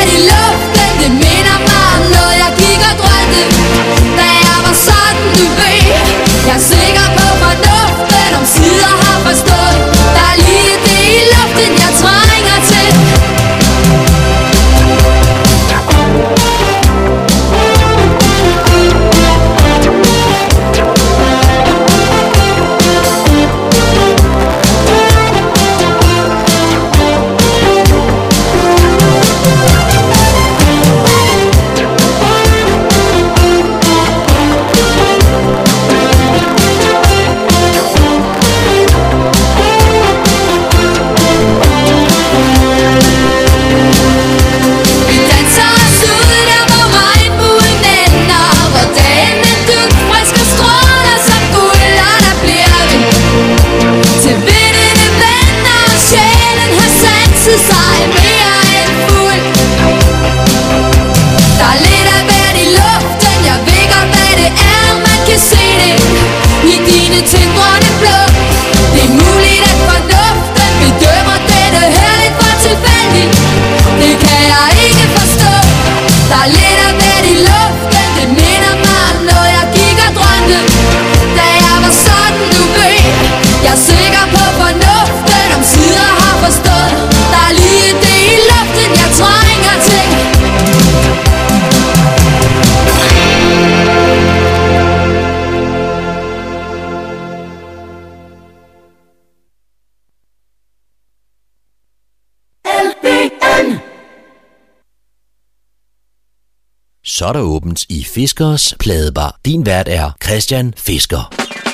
i luften, det minder mig om noget jeg gik og drømte, da jeg var sådan, du ved. Jeg er sikker på fornuften, omsider har forstået, der er lige det i luften, jeg trænger til. Så er der åbent i Fiskers Pladebar. Din vært er Christian Fisker.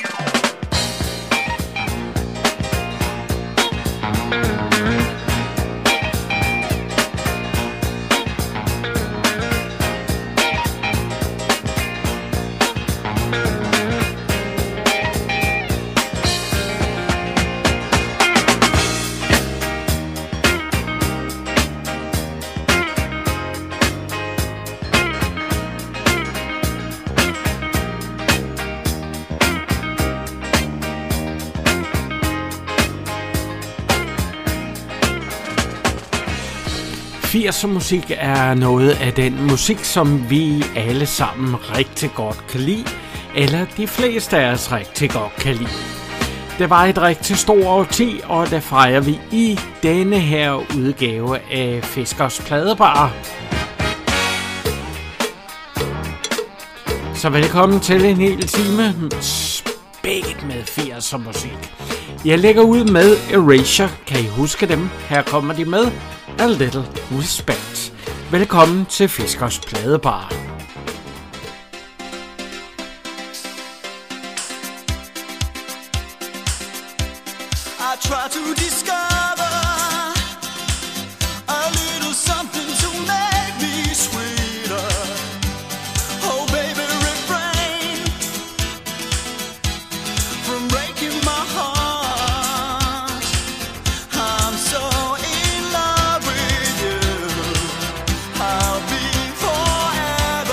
musik er noget af den musik, som vi alle sammen rigtig godt kan lide, eller de fleste af os rigtig godt kan lide. Det var et rigtig stort årti, og det fejrer vi i denne her udgave af Fiskers Pladebar. Så velkommen til en hel time spækket med 80'er musik. Jeg lægger ud med Erasure. Kan I huske dem? Her kommer de med A Little Respect. Velkommen til Fiskers Pladebar. I try to discover a little something to make me sweeter. Oh baby, refrain from breaking my heart. I'm so in love with you. I'll be forever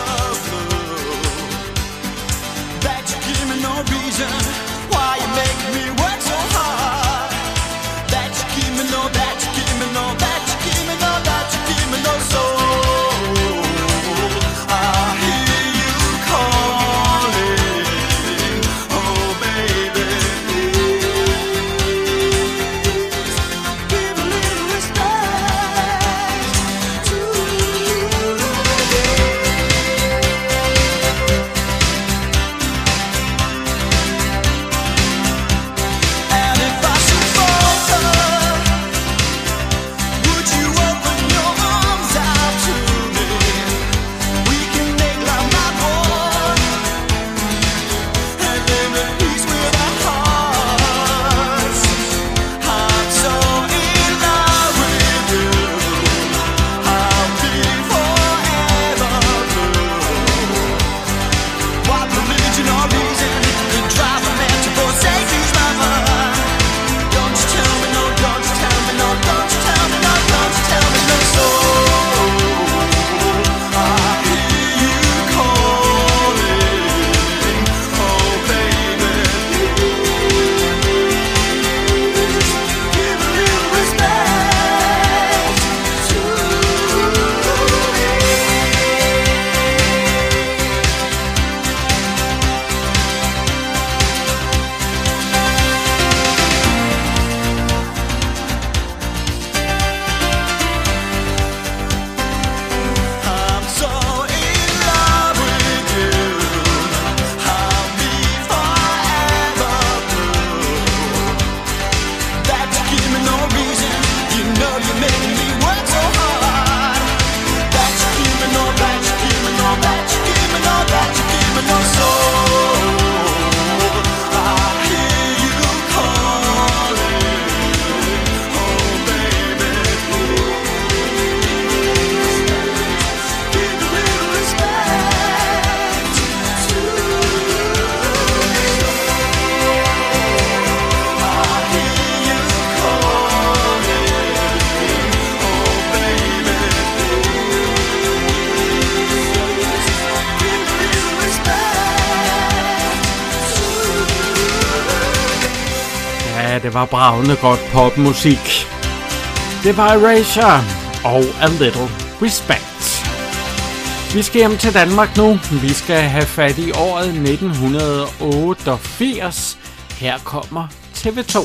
det var bravende godt popmusik. Det var Erasure og A Little Respect. Vi skal hjem til Danmark nu. Vi skal have fat i året 1988. Her kommer TV2.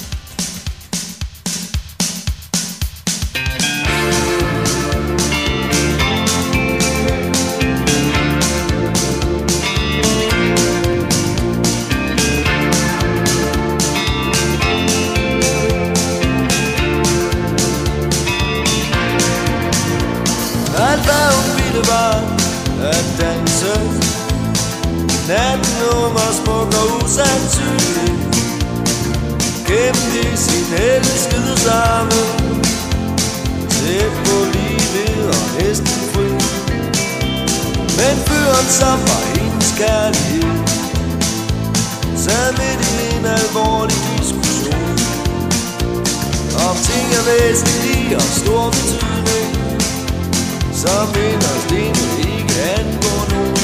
Natten ung og smuk og usandsynlig, gemte i sin elskede samme, tæt på livet og næsten fri. Men fyren, som var hendes kærlighed, sad midt i en alvorlig diskussion om ting af væsentlig og stor betydning, som inderst inde ikke angår nogen.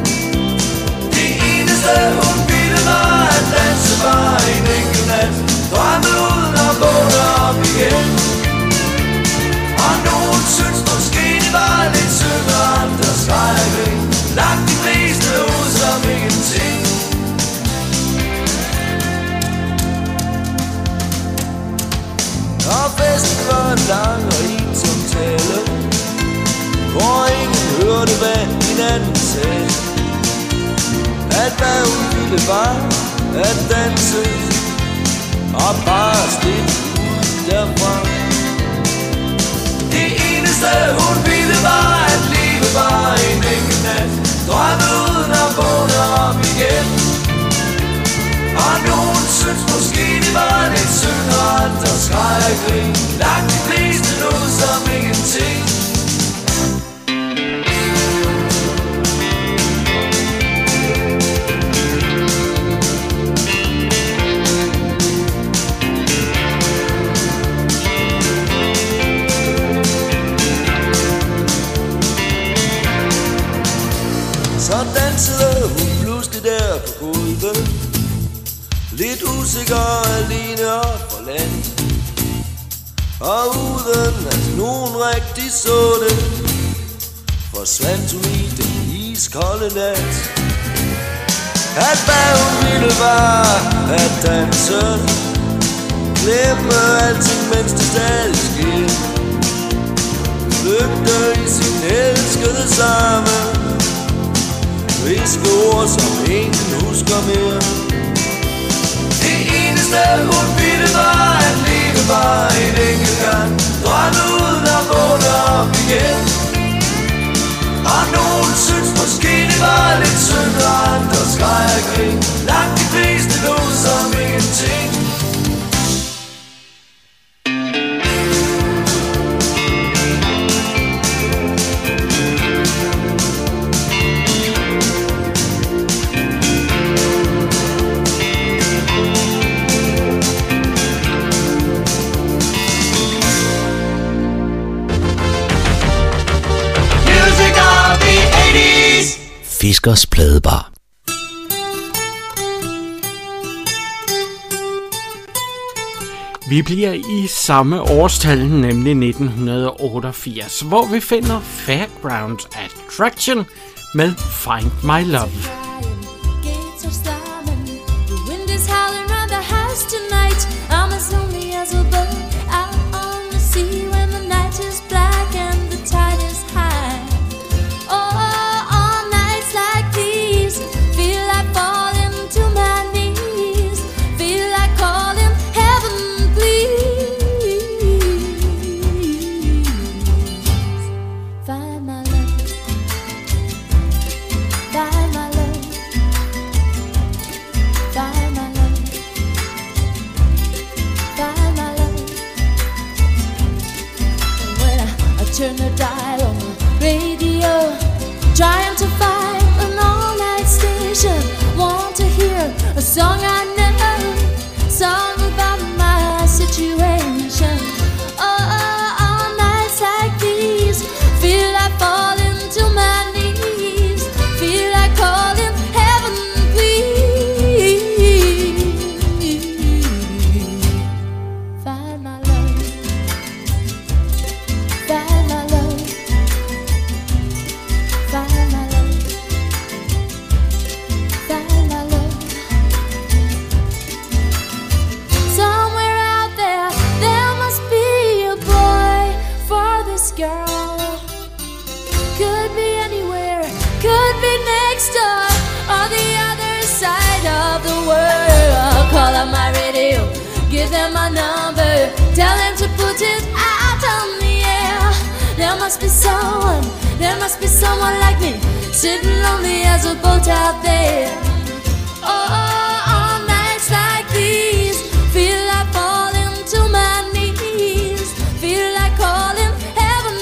Hun ville mig at danse bare en enkelt nat, drømme uden at vågne op igen. Og nogen synes måske det var lidt synd, og andre skreg og grin, langt de fleste ud som ingenting. Og festen var lang og ensom tale, hvor ingen hørte hvad hinanden sagde. At hvad hun ville var at danse og bare slippe ud derfra. Det eneste hun ville var at leve bare en enkelt nat, drømme uden at vågne op igen. Og nogen synes måske det var lidt synd, og andre skreg og grin, langt de fleste lød som ingenting. Så dansede hun pludselig der på gulvet, lidt usikker og alene og forladt. Og uden at nogen rigtig så det, forsvandt hun i den iskolde nat. At hvad hun ville var at danse, glemme alting mens det stadig sker, flygte i sin elskede samme, hviske ord som ingen husker mere. Det eneste hun ville var at leve bare en enkelt gang, drømme uden at vågne op igen. Og nogen synes måske det var lidt synd, og andre skreg og grin, langt de fleste lød som ingenting. Fiskers Pladebar. Vi bliver i samme årstal, nemlig 1988, hvor vi finder Fairground Attraction med Find My Love. Find my love. them my number. Tell them to put it out on the air. There must be someone like me, sitting lonely as a boat out there. Oh, on nights like these, feel like falling to my knees, feel like calling heaven,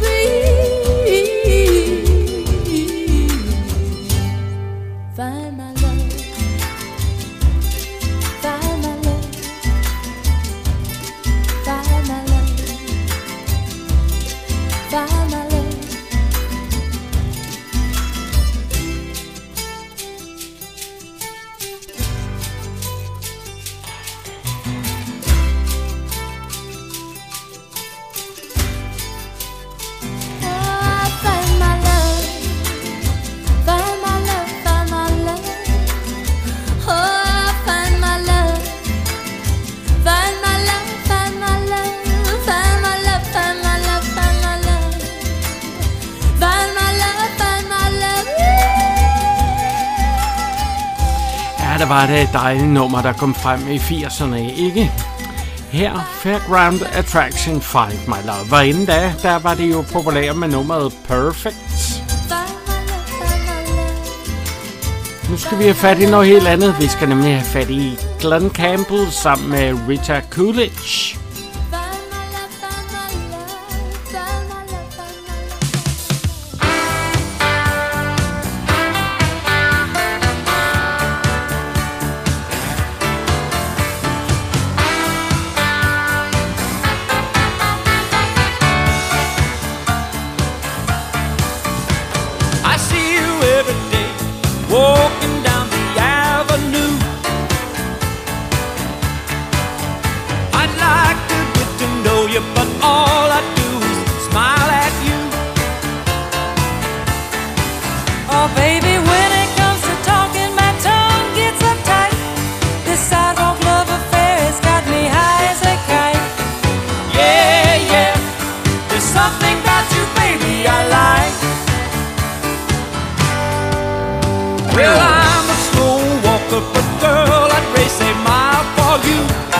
please. Find my love, find my love, find my love, find my love. Der var det et dejligt nummer, der kom frem i 80'erne, ikke? Her, Fairground Attraction, Find My Love. Og inden da, der var det jo populært med nummeret Perfect. Nu skal vi have fat i noget helt andet. Vi skal nemlig have fat i Glen Campbell sammen med Rita Coolidge. Walking down the avenue, I'd like to get to know you, but all I do is smile at you. Oh baby, when it comes to talking, my tongue gets uptight. This sidewalk love affair has got me high as a kite. Yeah, yeah, there's something about you, baby, I like. Well, I'm a slow walker, but girl, I'd race a mile for you,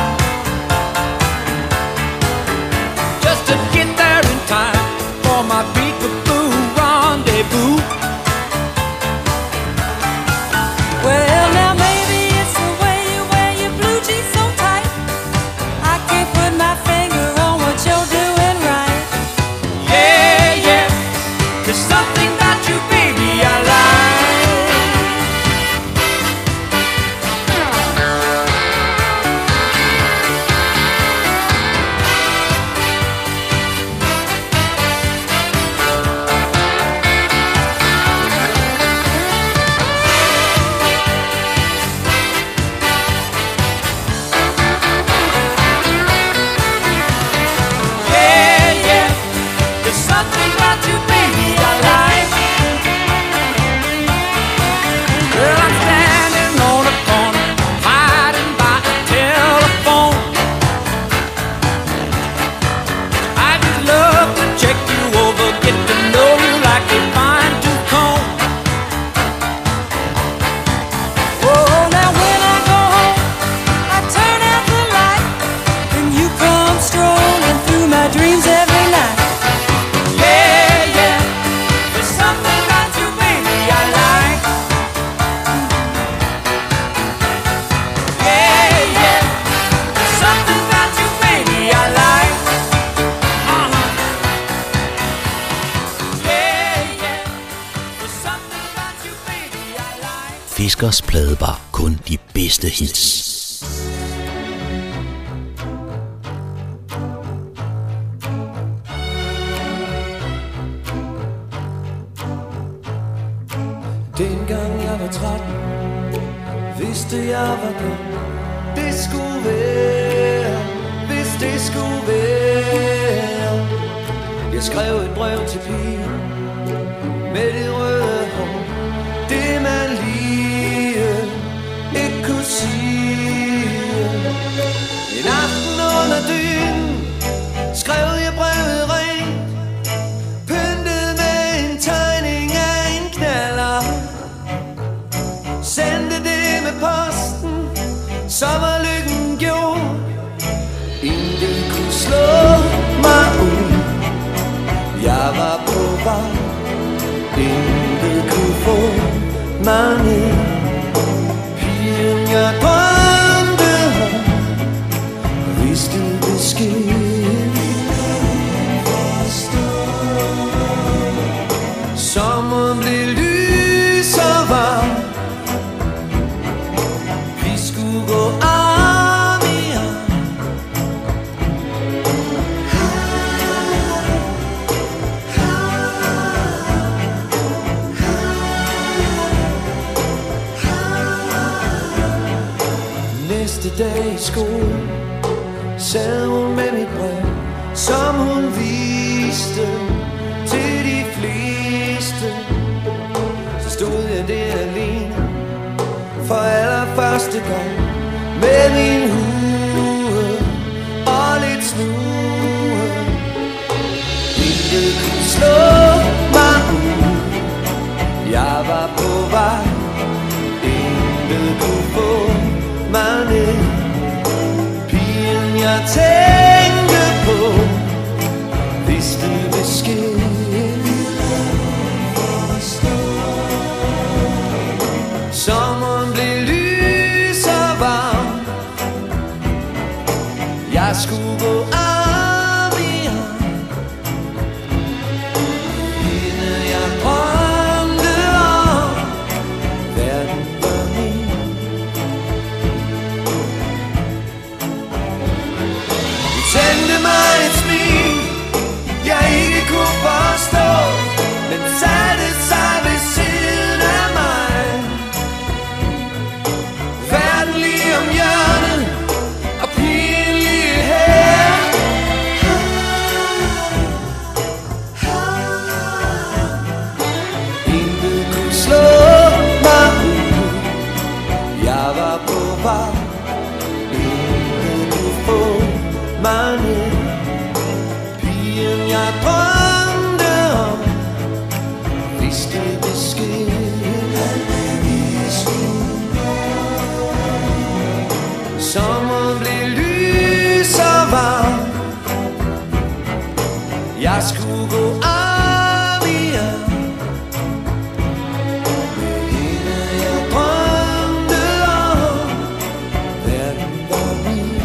just to get there in time for my peekaboo rendezvous. Well, now maybe it's the way you wear your blue jeans so tight. I can't put my finger on what you're doing right. Yeah, yeah, there's something about you, baby, I like. Fiskers Pladebar. Kun de bedste hits. Dengang jeg var 13, vidste jeg var dum. Det skulle være, hvis det skulle være. Jeg skrev et brev til pigen med det røde hår. Det man lige ikke kunne sige. En aften under dynen skrev jeg brevet rent, pyntet med en tegning af en knaller. Sendte det med posten, så var lykken gjort. Intet kunne få mig ned. Pigen jeg drømte om, vidste besked. Sommeren blev lys og varm. Vi skulle gå arm i arm. Næste dag i skole sad hun med mit brev, som hun viste til de fleste. Så stod jeg der alene for allerførste gang med min hue og lidt snue. Intet kunne slå mig ud. Jeg var på vej. Intet kunne få mig ned. Pigen jeg tænkte på vidste besked. Sommeren blev lys og varm. Jeg skulle gå arm i arm. Hende jeg drømte om, verden var min. Du tændte mig et smil, jeg ikke kunne forstå, men satte sig ved siden af mig. Verden lige om hjørnet, og pigen lige her. Intet kunne slå mig ud. Jeg var på vej. Intet kunne få mig ned. Pigen jeg drømte om vidste besked. Sommeren blev lys og varm. Jeg skulle gå arm i arm med hende jeg drømte om. Verden var min.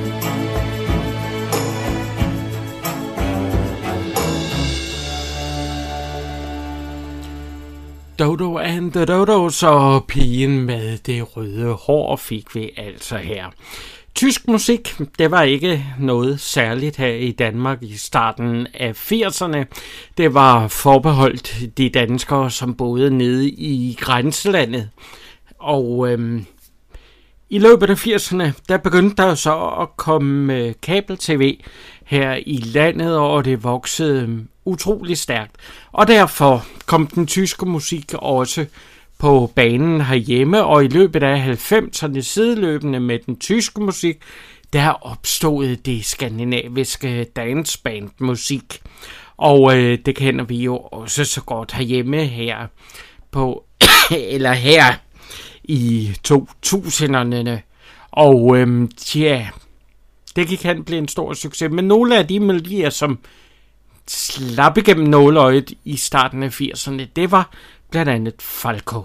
Dodo and the Dodos og pigen med det røde hår fik vi altså her. Tysk musik, det var ikke noget særligt her i Danmark i starten af 80'erne. Det var forbeholdt de danskere, som boede nede i grænselandet. Og i løbet af 80'erne, der begyndte der så at komme kabel-tv her i landet, og det voksede utrolig stærkt. Og derfor kom den tyske musik også på banen herhjemme, og i løbet af 90'erne sideløbende med den tyske musik, der opstod det skandinaviske dancebandmusik. Og det kender vi jo også så godt herhjemme her på, eller her i 2000'erne. Og det gik hen blive en stor succes. Men nogle af de melodier, som slap igennem nåleøjet i starten af 80'erne, det var blandt andet Falco.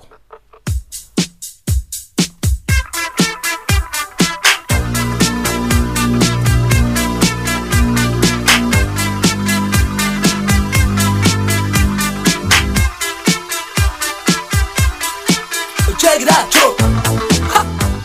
Check it out, Joe. Ha.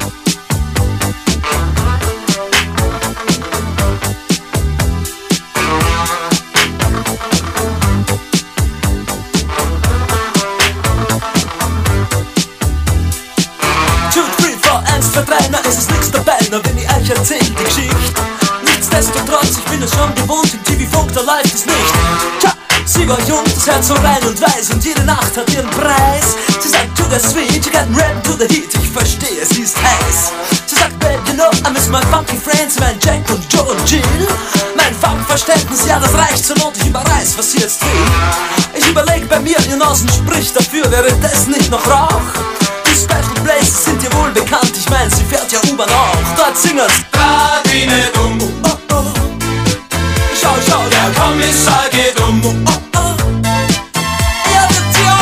1, 2, 3, na ist es nichts dabei, na wenn ich euch erzähl die Geschichte. Nichtsdestotrotz, ich bin es schon gewohnt, im TV-Funk, da läuft es nicht. Tja, sie war jung, das Herz so rein und weiß und jede Nacht hat ihren Preis. Sie sagt, to the sweet, you got rap to the heat, ich verstehe, sie ist heiß. Sie sagt, babe, you know, I miss my funky friends, mein Jack und Joe und Jill. Mein Funkverständnis, ja, das reicht zur Not, ich überreiß, was sie jetzt will. Ich überleg bei mir, ihr Nasen spricht dafür, wäre das nicht noch Rauch? Die Special Places sind dir wohl bekannt, ich mein, sie fährt ja U-Bahn auch. Dort singen's Radine dumm, oh, oh. Schau, schau, der Kommissar geht um. oh, oh. Ja, wird sie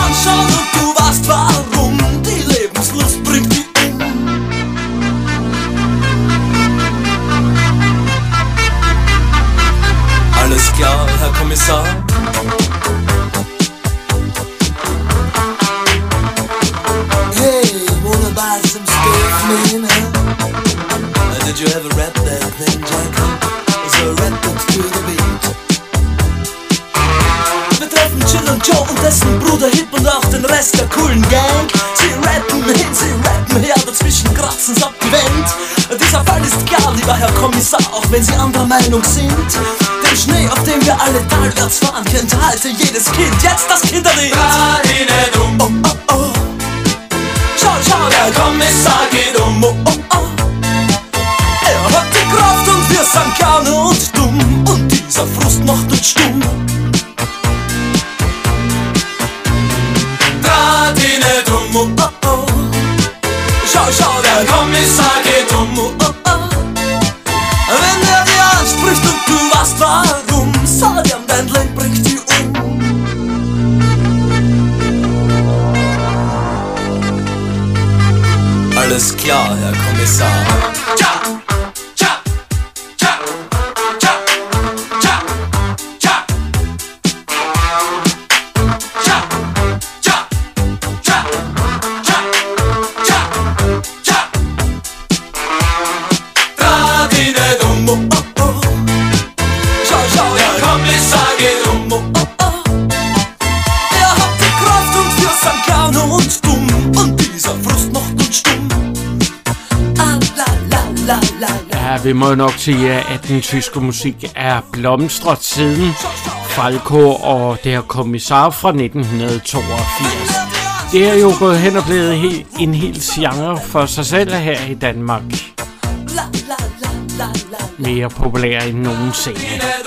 Rest der coolen Gang. Sie rappen hin, sie rappen her, dazwischen kratzen's ab die Wand. Dieser Fall ist klar, lieber Herr Kommissar, auch wenn Sie anderer Meinung sind. Den Schnee, auf dem wir alle talwärts fahren, kennt heute jedes Kind. Jetzt das Kinderlied. Oh, oh, oh. Schau, schau, der Kommissar geht um. Oh, oh, oh. Er hat die Kraft und wir sind gerne und dumm. Und dieser Frust macht uns stumm. Draht ihn nicht um. Oh, oh, oh. Schau, schau, der Kommissar geht um. Oh, oh, oh. Wenn er dir anspricht und du weißt warum, sag ihm, dein Leben bringt dich um. Alles klar, Herr Kommissar. Tja, tja, tja, tja, tja, tja. Tja, tja, tja, tja, tja, tja. Draht ihn nicht um, oh, oh, oh. Schau, schau, der Kommissar geht um, oh, oh, oh. Er hat die Kraft und wir sind gerne und dumm. Und dieser Frust macht uns stumm. Ja, vi må nok sige, at den tyske musik er blomstret siden Falco og der Kommissar fra 1982. Det er jo gået hen og blevet en hel genre for sig selv her i Danmark. Mere populær end nogensinde.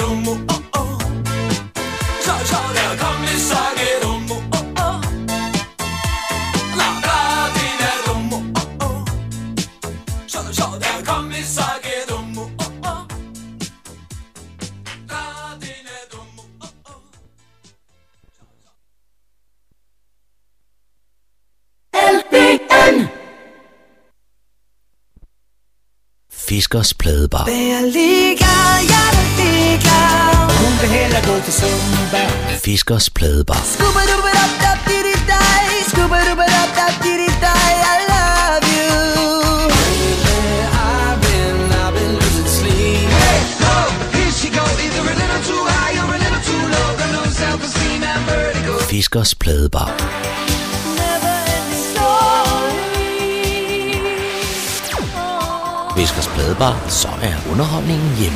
Fiskers Pladebar. Hun vil hellere gå til Sundberg. Fiskers Pladebar. Fiskers Pladebar. Fiskers Pladebar, så er underholdningen hjemme.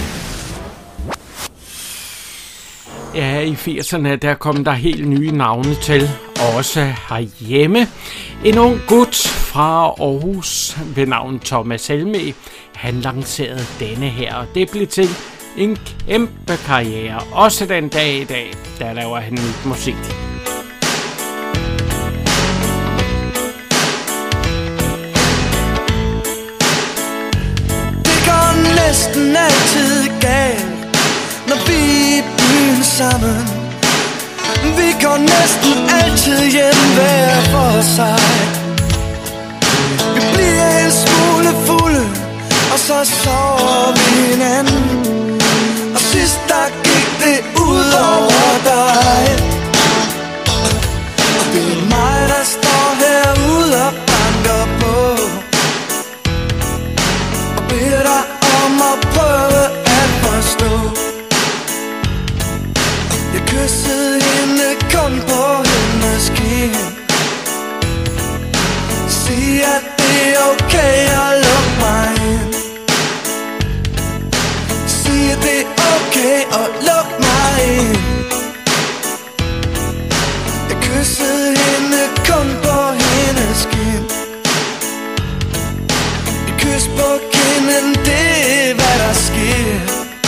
Ja, i 80'erne der kom der helt nye navne til, også herhjemme. En ung gut fra Aarhus ved navn Thomas Helmig, han lancerede denne her, og det blev til en kæmpe karriere. Også den dag i dag, der laver han nyt musik. Næsten altid galt, når vi er i byen sammen. Vi går næsten altid hjem hver for sig. Vi bliver en smule fulde, og så sover vi hinanden. Og sidst der gik det ud over dig. Og det er mig, der står herude og banker på og beder dig om at prøve at forstå. Jeg kyssede hende kun på hendes kind. Sig at det er okay at lukke mig ind. Sig at det er okay at lukke mig ind. Jeg kyssede hende kun på hendes kind. Et kys på kinden, det er hvad der sker.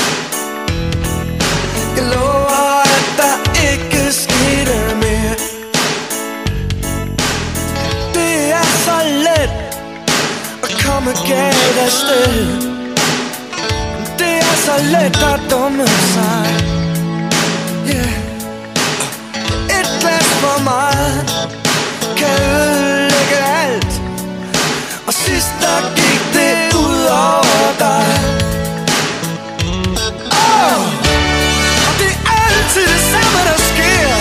Jeg lover at der ikke skete mere. Det er så let at komme galt afsted. Det er så let at dumme sig. Yeah. Et glas for meget kan ødelægge alt. Og sidst der gik det ud over dig. Og det er altid det samme der sker.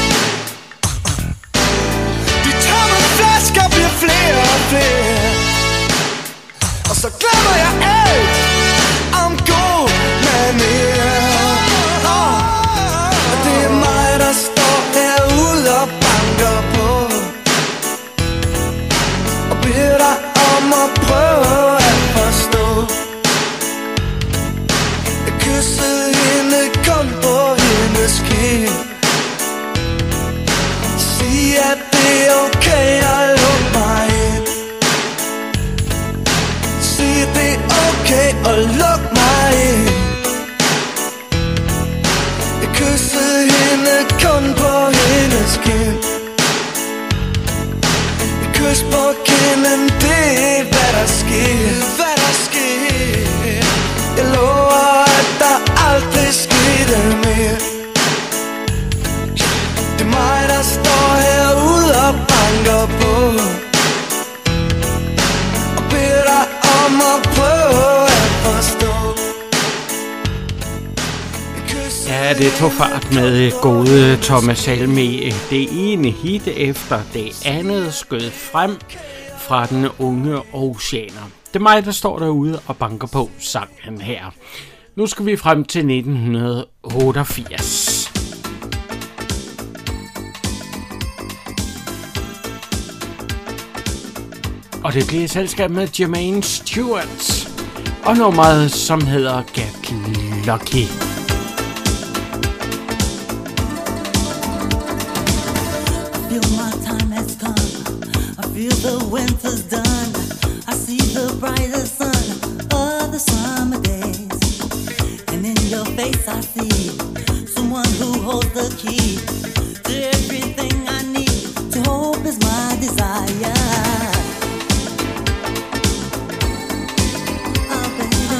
De tomme flasker bliver flere og flere. Og så glemmer jeg alt om god manér. at prøve at forstå. Jeg kyssede hende, kom på hendes kind. Sig at det er okay at lukke mig ind. Sig det er okay at lukke mig ind. Jeg kyssede hende, kun på hendes kind. Et kys på kinden, det er hvad der sker. Hvad der sker. Jeg lover at der aldrig skete mere. Det er mig der står herude og banker på og beder dig om at prøve at forstå. Ja, det tog fart med gode Thomas Helmig. Det ene hit efter det andet skød frem fra den unge oceaner. Det er mig, der står derude og banker på, sang han her. Nu skal vi frem til 1988. Og det bliver et selskab med Jermaine Stewart og nummeret, som hedder Get Lucky. Feel the winter's done. I see the brighter sun of the summer days. And in your face I see someone who holds the key to everything I need. To hope is my desire. Oh, baby.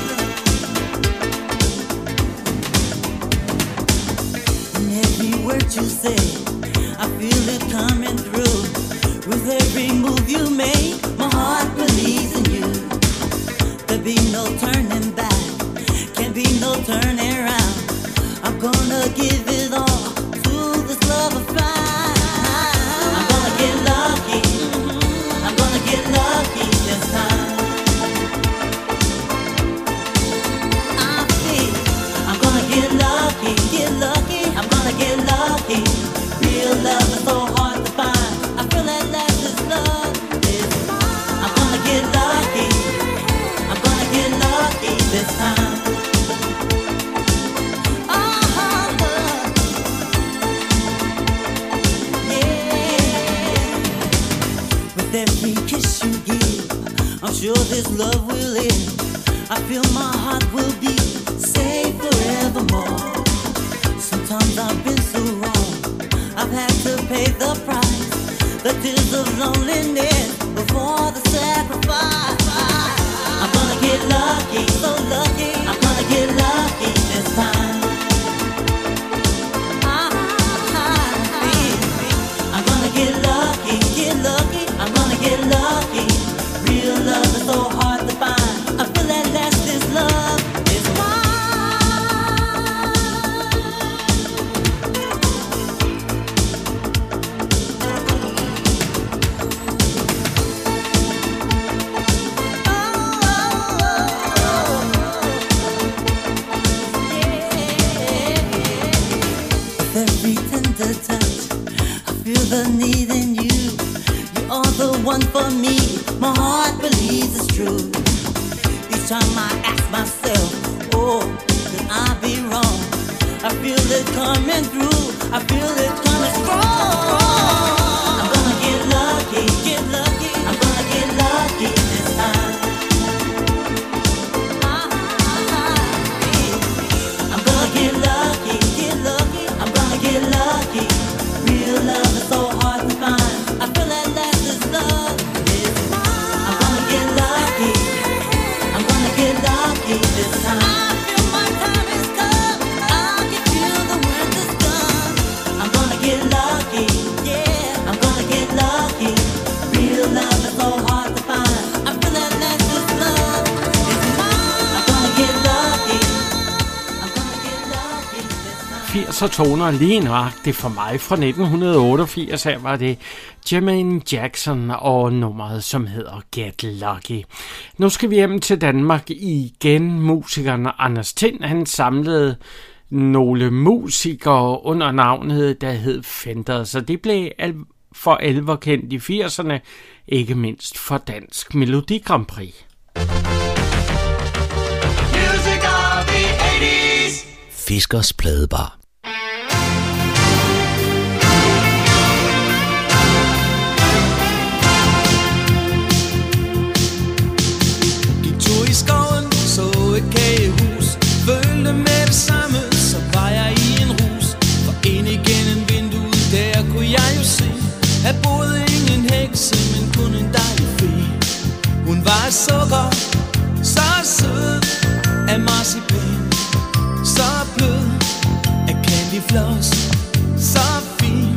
In every word you say, I feel it coming through. With every move you make, my heart believes in you. There'll be no turning back, can't be no turning around. I'm gonna give it all to this love affair. I'm gonna get lucky, I'm gonna get lucky this time. I feel I'm gonna get lucky, I'm gonna get lucky. Real love is so hard to find. I feel that this love is mine. I'm gonna get lucky. I'm gonna get lucky this time. Yeah. With every kiss you give, I'm sure this love will live. I feel my heart will be safe forevermore. Sometimes I've been so wrong, I've had to pay the price. The tears of loneliness before the sacrifice. I'm gonna get lucky, so lucky. I'm gonna get lucky this time. I'm gonna get lucky, I'm gonna get lucky. Real love is so hard to find. I feel at last this love is mine. The need in you, you are the one for me. My heart believes it's true. Each time I ask myself, oh, could I be wrong? I feel it coming through. I feel it coming strong. I'm gonna get lucky, I'm gonna get lucky this time. I'm gonna get lucky, I'm gonna get lucky. Real love is so hard to find. I feel that last this love is mine. I'm gonna get lucky, I'm gonna get lucky this time. I feel my time is come. I can feel the winter's done. I'm gonna get lucky, yeah, I'm gonna get lucky. Real love is so hard to find. I feel that last this love is mine. I'm gonna get lucky, I'm gonna get lucky this time. 80'er toner lige nøjagtigt for mig fra 1988. Her var det Jermaine Jackson og nummeret, som hedder Get Lucky. Nu skal vi hjem til Danmark igen. Musikeren Anders Tind, han samlede nogle musikere under navnet, der hed Fender. Så det blev for alvor kendt i 80'erne, ikke mindst for Dansk Melodi Grand Prix. Music of the 80's. Fiskers Pladebar. I skoven så et kagehus, følte med det samme, så var jeg i en rus. For ind igennem vinduet, der kunne jeg jo se, at boede ingen hekse, men kun en dejlig fe. Hun var af sukker, så sød, af marcipan, så blød, af candyfloss, så fin.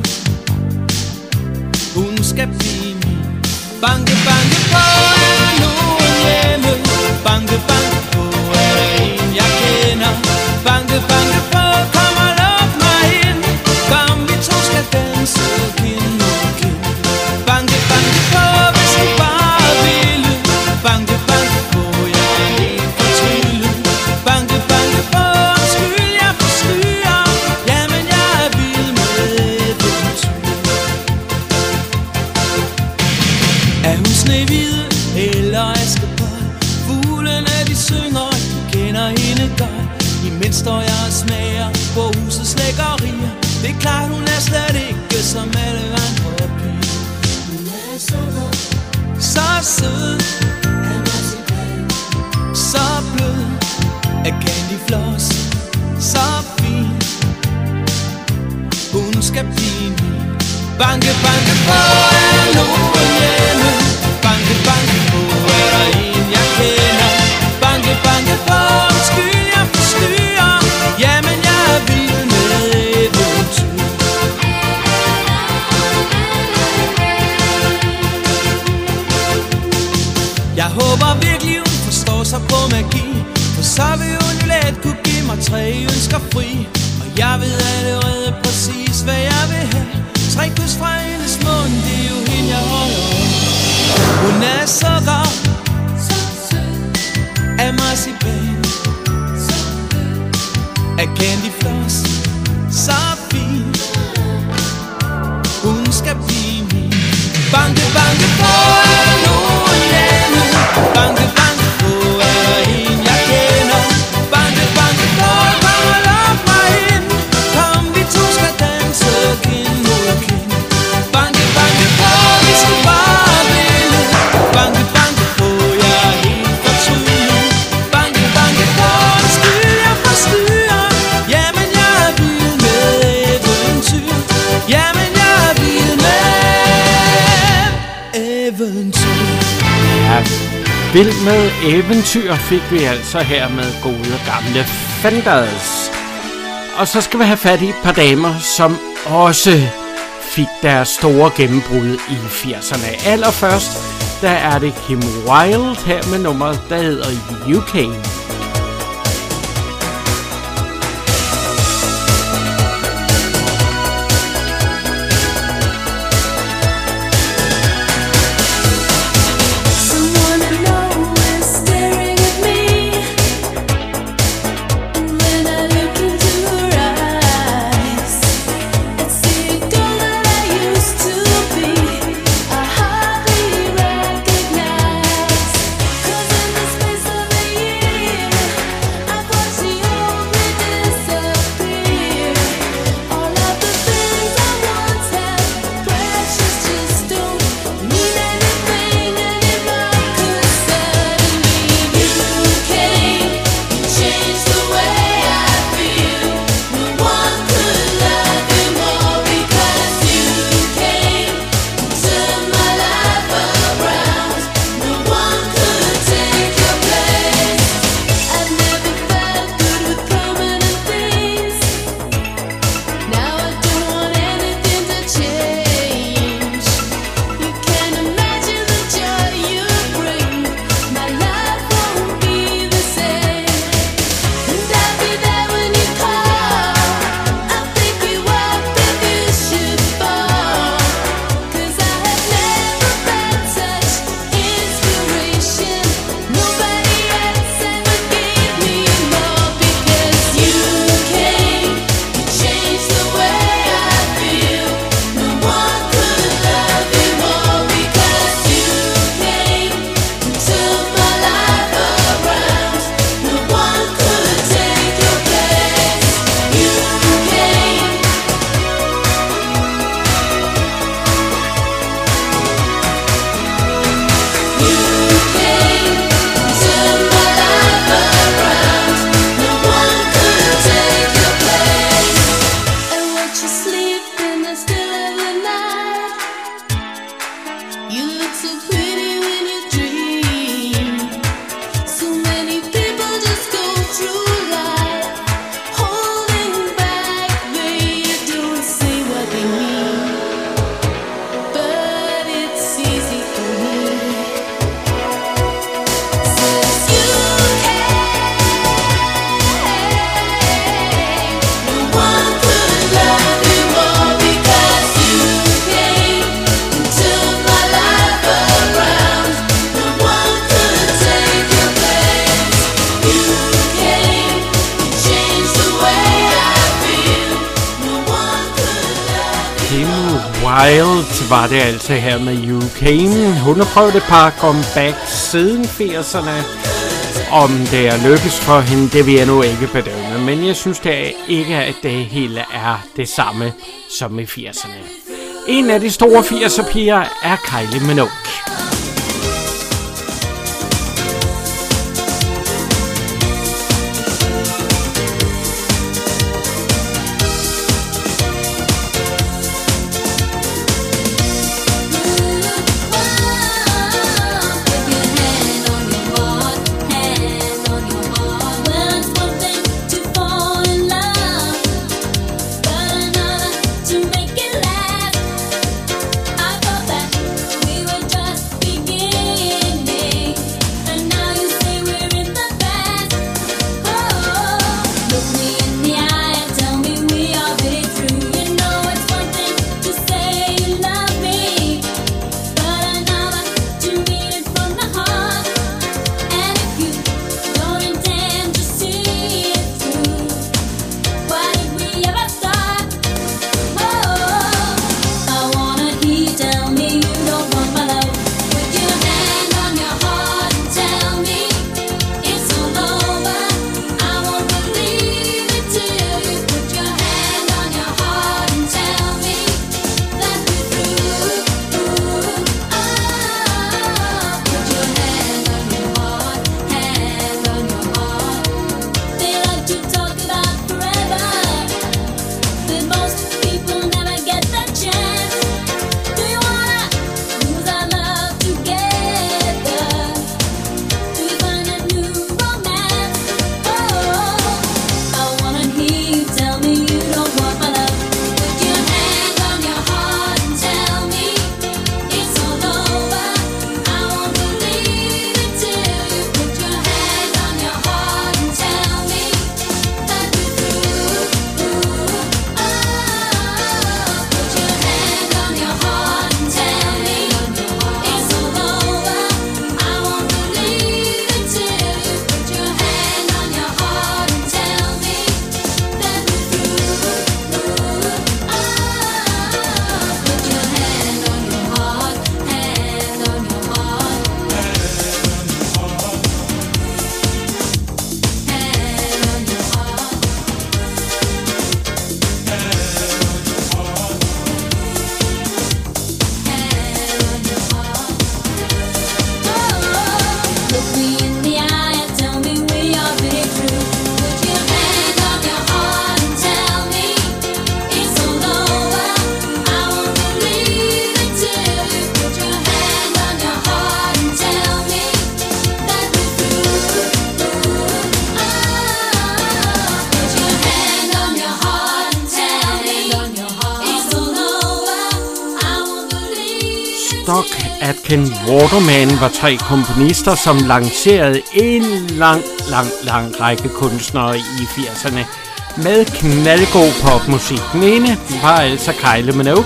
Hun skal blive min. Banke, banke på, er der nogen hjemme? Banke, banke på, er der en, jeg kender? Banke, banke på, kom og luk mig ind. Kom, vi to skal danse, kind mod kind. Banke, banke på, hvis du bare ville. Banke, banke på, jeg er helt fortvivlet. Banke, banke på, undskyld, jeg forstyrrer. Jamen, jeg er vild med eventyr. Er hun Snehvide eller Askepot? Fuglene de synger, de kender hende godt. Imens står jeg og smager på husets lækkerier. Det er klart, hun er slet ikke som alle andre piger. Hun er så god, så sød, af marcipan, så blød, af candyfloss, så fin. Hun skal blive min. Banke, banke på, er der nogen hjemme? Banke, banke på, er der en, jeg kender? Banke, banke på, undskyld, jeg forstyrrer. Jamen, jeg er vild med eventyr. Jeg håber virkelig, hun forstår sig på magi, for så vil hun jo let kunne give mig 3 ønsker fri. Og jeg ved allerede præcis, hvad jeg vil have. 3 kys fra hendes mund, det er jo hende, jeg holder om. Hun er sukker, så sød, af marcipan, så blød, af candyfloss, så fin. Hun skal blive min. Banke, banke på, er der nogen hjemme? Banke, banke på, er der en, jeg kender? Banke, banke på, kom og luk mig ind. Kom, vi to skal danse, kind mod kind. Banke, banke på, hvis du bare ville. Banke, banke på, jeg er helt fortvivlet. Banke, banke på, undskyld, jeg forstyrrer. Jamen, jeg er vild med eventyr. Jamen, jeg er vild med eventyr. Ja, vild med eventyr fik vi altså her med gode gamle Fenders. Og så skal vi have fat i et par damer, som også fik deres store gennembrud i 80'erne. Allerførst, der er det Kim Wilde her med nummeret, der hedder UK. Someone I know is staring at me, and when I look into her eyes, it's the girl that I used to be. I hardly recognize, 'cause in the space of a year Child var det altså her med UK. Hun har prøvet et par comebacks siden 80'erne. Om det er lykkes for hende, det vil jeg nu ikke bedømme. Men jeg synes det ikke, at det hele er det samme som i 80'erne. En af de store 80'er-piger er Kylie Minogue. Stock, Aitken, Waterman var tre komponister, som lancerede en lang række kunstnere i 80'erne med knaldgod popmusik. Den ene var altså Kylie Minogue.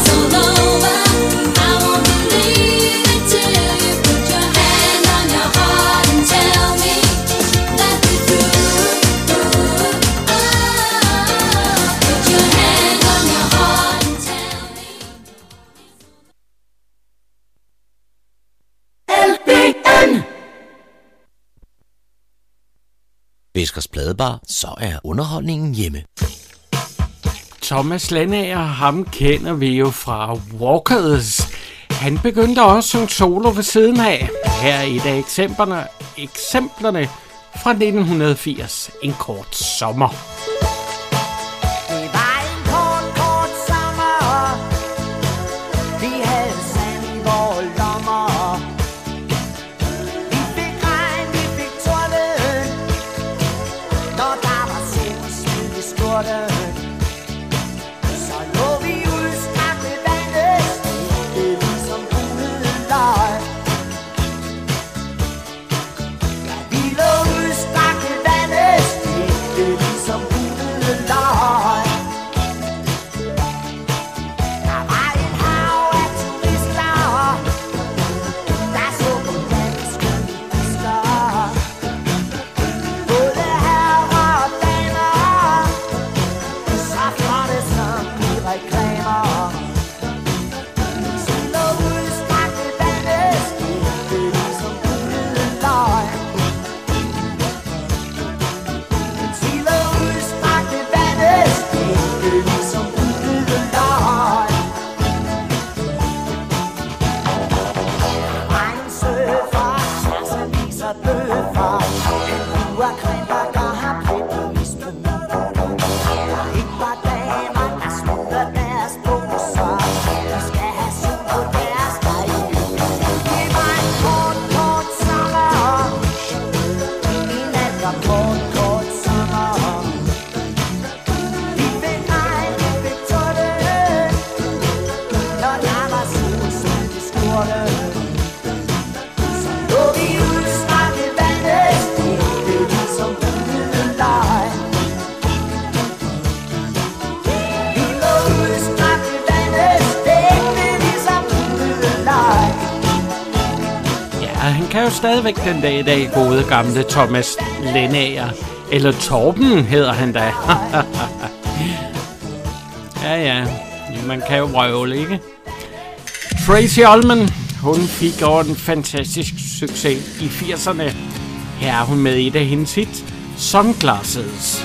Fiskers Pladebar, så er underholdningen hjemme. Thomas Lennager, ham kender vi jo fra Walkers. Han begyndte også som solo ved siden af. Her er et af eksemplerne fra 1980, En kort sommer. Det var en kort sommer. Vi havde sand i vores lommer. Vi fik regn, vi fik torden. Når der var sol og smid i skjorten, så lå vi udstrakt ved vandet, stillet ligesom gulede løg. Ja, vi lå udstrakt ved vandet, stillet ligesom gulede løg. Der var et hav af turister, kan jo stadigvæk den dag i dag gode gamle Thomas Lennager. Eller Torben hedder han da. Ja, man kan jo røvle, ikke? Tracy Ullman, hun fik over en fantastisk succes i 80'erne. Her er hun med et af hendes hit, Sunglasses.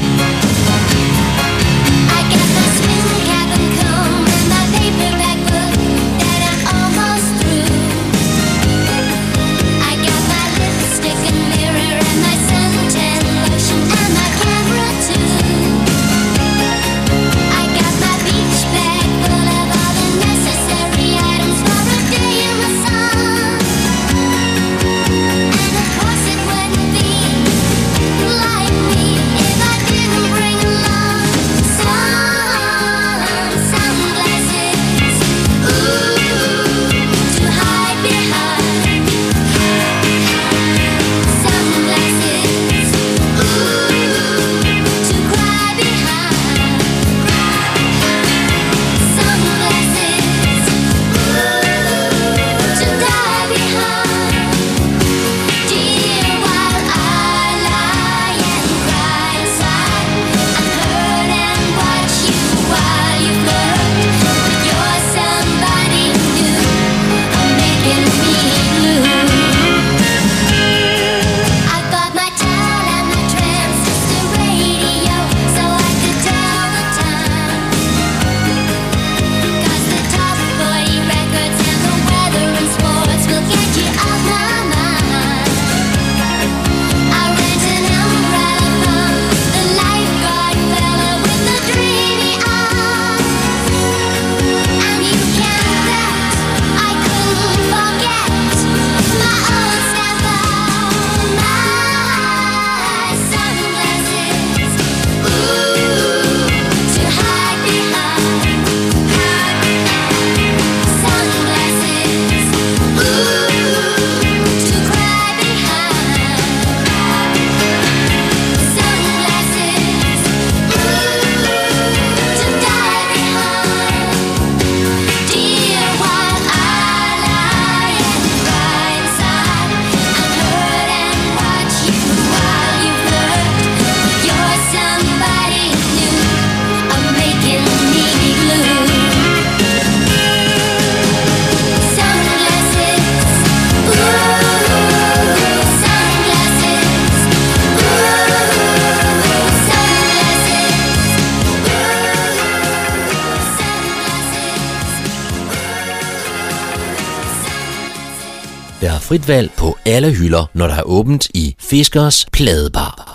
Der er frit valg på alle hylder, når der er åbent i Fiskers Pladebar.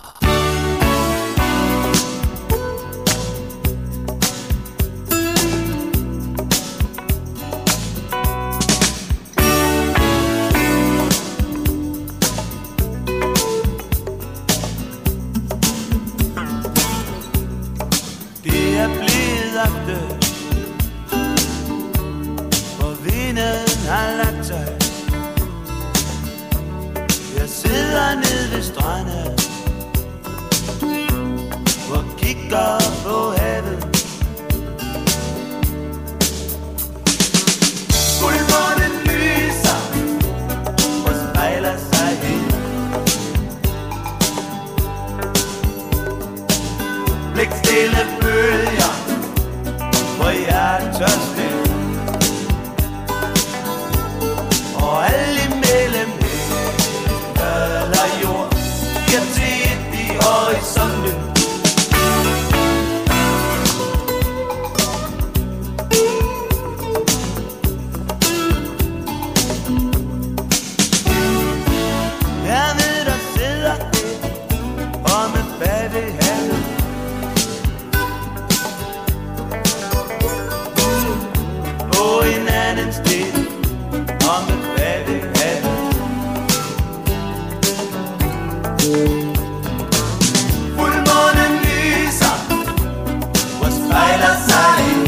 Det er blevet aften, og vinden har lagt sig. Jeg sidder nede ved stranden og kigger på havet. Fuldmånen lyser og spejler sig ind. Blikstille bølger, hvor jeg er tørstig. Og alt imellem eller jord, bliver til et i horisonten. Jeg ved, der sidder et omme bag ved havet. På en anden sted, omme bag ved havet. Fuldmånen lyser og spejler sig ind.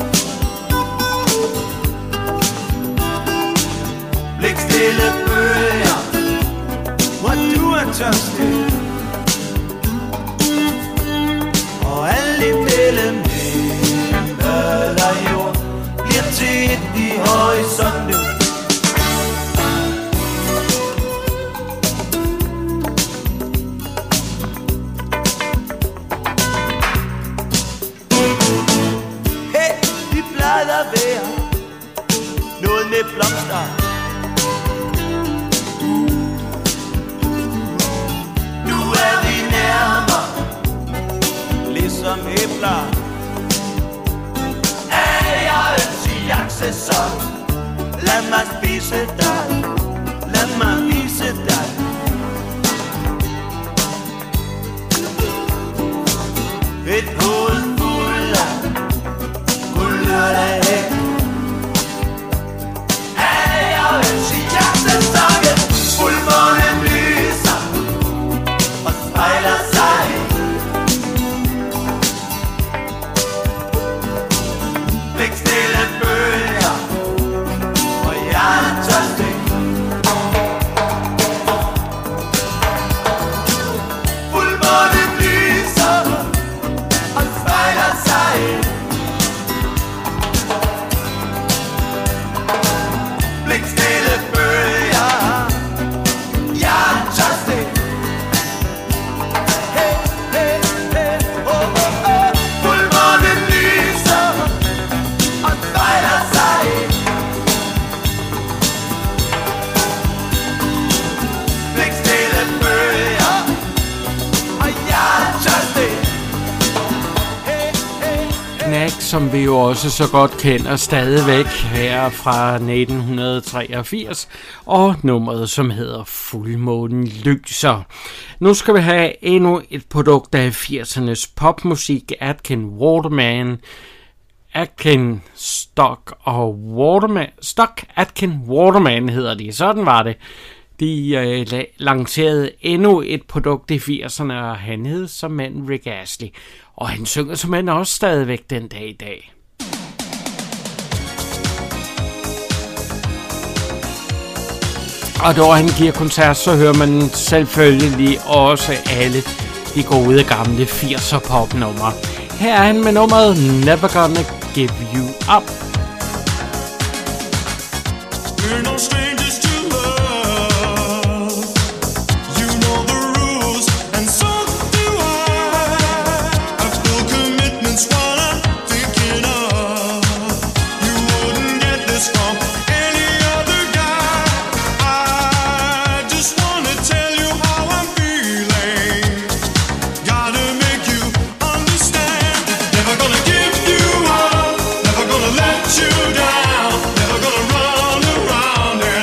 Blikstille bølger, hvor du er tørstig. Og alt imellem himmel og jord bliver til et i horisonten. vilde blomster. Nu er vi nærmere, ligesom æbler. Er jeg en jagtsæson? Lad mig spise dig, lad mig vise dig. Et hoved fuld af guldlørdag. Er jeg en jagtsæson? Fuldmånen lyser og spejler sig. Blikstille bølger, og jeg er tørstig. Fuldmånen lyser og spejler sig. Blikstille bølger, jeg er tørstig. Hey, hey, hey, oh, oh, oh. Fuldmånen lyser og spejler sig. Blikstille bølger, og jeg er tørstig. Knack, som vi jo også så godt kender stadigvæk her fra 1983, og nummeret, som hedder Fuldmånen lyser. Nu skal vi have endnu et produkt af 80'ernes popmusik, Atkin Waterman. Stock Atkin Waterman hedder de, sådan var det. De lancerede endnu et produkt i 80'erne, og han hed som manden Rick Astley. Og han synger som mand også stadigvæk den dag i dag. Og når han giver koncert, så hører man selvfølgelig også alle de gode gamle 80'er popnumre. Her er han med nummeret Never Gonna Give You Up. We're no strangers to love. You know the rules, and so do I. I've full commitments, what I'm thinking of. You wouldn't get this from any other guy. I just wanna tell you how I'm feeling. Gotta make you understand. Never gonna give you up. Never gonna let you down. Never gonna run around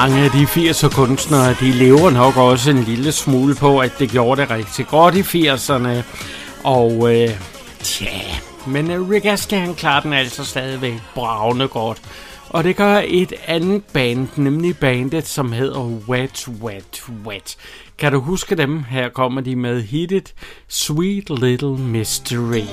mange af de 80'er kunstnere, de lever nok også en lille smule på, at det gjorde det rigtig godt i 80'erne. Og men Rick Astley, han klarer den altså stadigvæk bravende godt. Og det gør et andet band, nemlig bandet, som hedder Wet Wet Wet. Kan du huske dem? Her kommer de med hittet Sweet Little Mystery.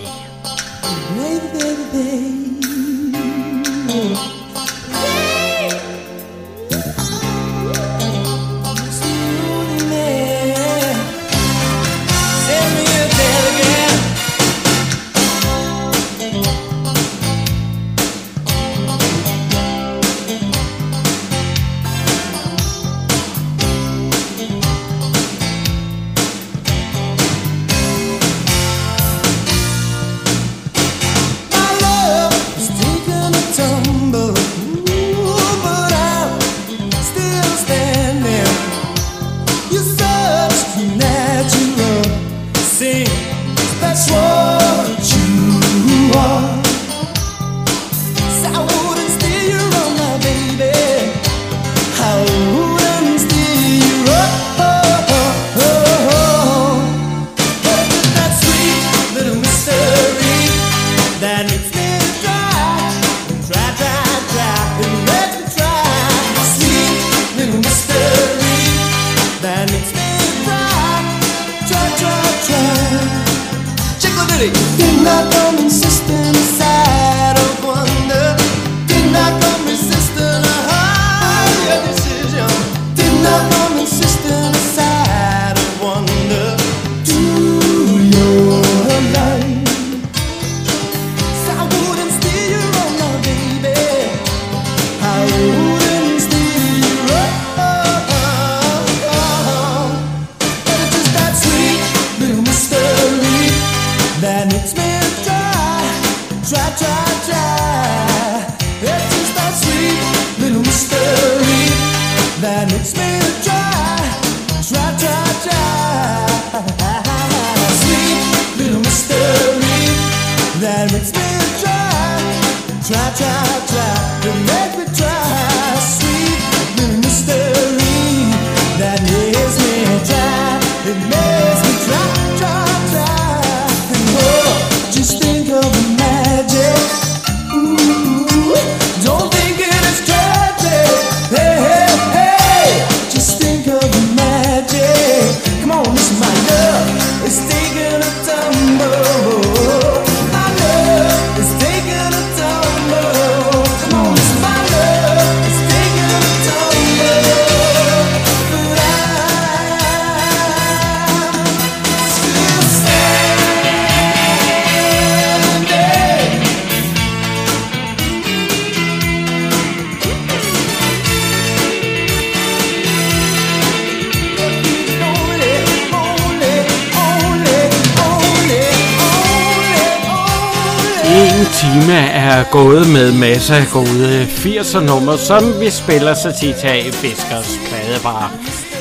Er gået med masser af gode 80'er numre, som vi spiller så tit her i Fiskers Pladebar.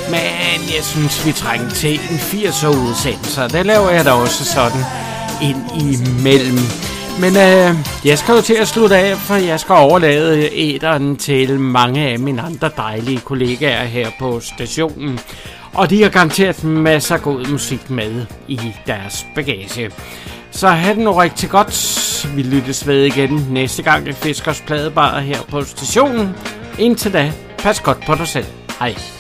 Men jeg synes, vi trænger til en 80'er udsendelse, det laver jeg da også sådan ind imellem. Men jeg skal jo til at slutte af, for jeg skal overlade æteren til mange af mine andre dejlige kollegaer her på stationen. Og de har garanteret masser af god musik med i deres bagage. Så have det nu rigtig godt. Vi lyttes ved igen næste gang i Fiskers Pladebar her på stationen. Indtil da, pas godt på dig selv. Hej.